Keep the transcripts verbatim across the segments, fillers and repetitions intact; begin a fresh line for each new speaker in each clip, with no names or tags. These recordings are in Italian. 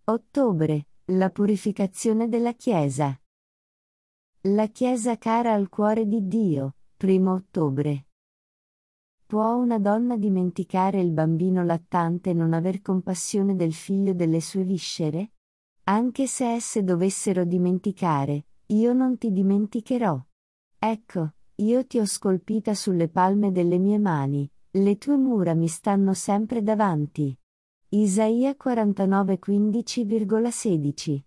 Ottobre, la purificazione della Chiesa. La Chiesa cara al cuore di Dio, primo ottobre. Può una donna dimenticare il bambino lattante e non aver compassione del figlio delle sue viscere? Anche se esse dovessero dimenticare, io non ti dimenticherò. Ecco, io ti ho scolpita sulle palme delle mie mani, le tue mura mi stanno sempre davanti. Isaia quarantanove quindici sedici.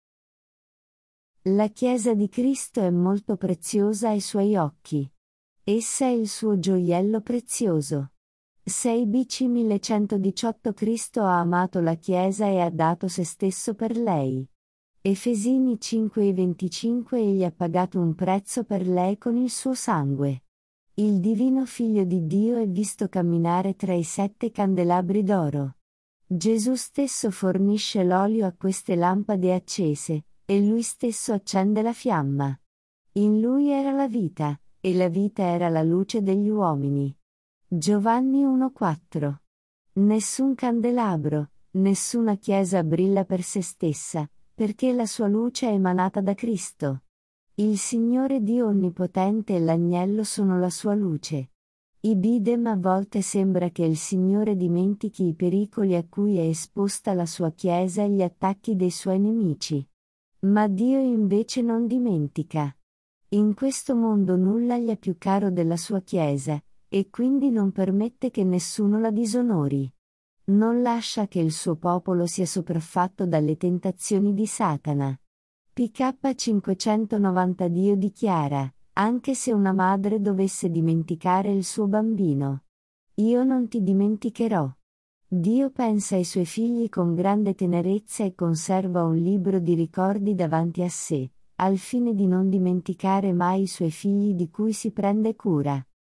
La Chiesa di Cristo è molto preziosa ai suoi occhi. Essa è il suo gioiello prezioso. sei B C millecentodiciotto Cristo ha amato la Chiesa e ha dato se stesso per lei. Efesini cinque venticinque Egli ha pagato un prezzo per lei con il suo sangue. Il divino Figlio di Dio è visto camminare tra i sette candelabri d'oro. Gesù stesso fornisce l'olio a queste lampade accese, e Lui stesso accende la fiamma. In Lui era la vita, e la vita era la luce degli uomini. Giovanni uno quattro. Nessun candelabro, nessuna chiesa brilla per se stessa, perché la sua luce è emanata da Cristo. Il Signore Dio Onnipotente e l'Agnello sono la sua luce. Ibidem a volte sembra che il Signore dimentichi i pericoli a cui è esposta la sua Chiesa e gli attacchi dei suoi nemici. Ma Dio invece non dimentica. In questo mondo nulla gli è più caro della sua Chiesa, e quindi non permette che nessuno la disonori. Non lascia che il suo popolo sia sopraffatto dalle tentazioni di Satana. P K cinquecentonovanta Dio dichiara, anche se una madre dovesse dimenticare il suo bambino, io non ti dimenticherò. Dio pensa ai suoi figli con grande tenerezza e conserva un libro di ricordi davanti a sé, al fine di non dimenticare mai i suoi figli di cui si prende cura.